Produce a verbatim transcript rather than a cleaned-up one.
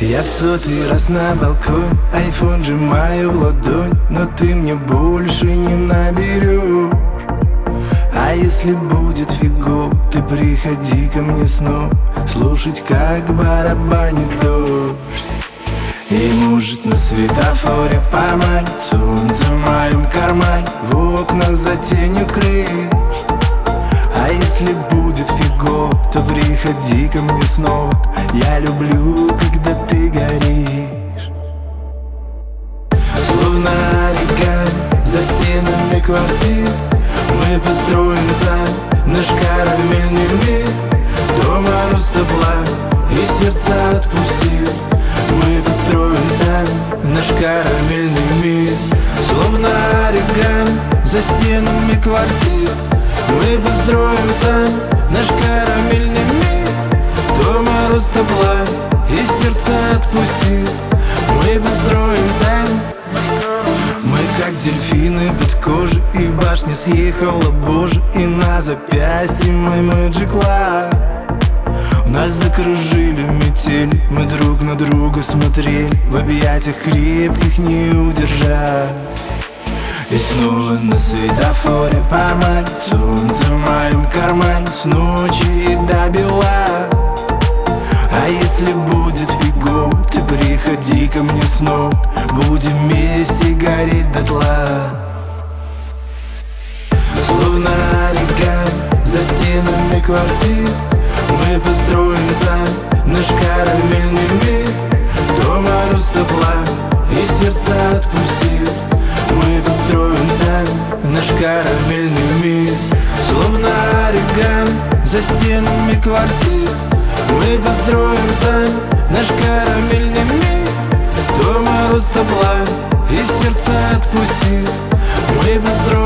Я в сотый раз на балкон, айфон сжимаю в ладонь, но ты мне больше не наберешь. А если будет фигово, ты приходи ко мне снова, слушать, как барабанит дождь. И может на светофоре поманит солнце в моем кармане, в окна за тенью крыш. А если будет фигово, то приходи ко мне снова, я люблю, когда ты горишь. Словно оригами за стенами квартир мы построим сами наш карамельный мир. Дома роста пламя и сердца отпустил. Мы построим сами наш карамельный мир. Словно оригами за стенами квартир мы построим сами наш карамельный мир. Дома роста пламя и сердца отпустил. Мы построим сами. Мы как дельфины под кожей, и башня съехала, боже, и на запястье мой Magic Love. Нас закружили метели, мы друг на друга смотрели, в объятиях крепких не удержать. И снова на светофоре поманит солнце в моем кармане, с ночи и до бела. А если будет фигово, ты приходи ко мне снова, будем вместе гореть дотла. Словно оригами за стенами квартир мы построим сами наш карамельный мир. Дома роста пламя и сердца отпустил. Мы построим сами наш карамельный мир. Словно оригами за стенами квартир мы построим сами наш карамельный мир. Дома роста пламя и сердца отпустил. Мы построим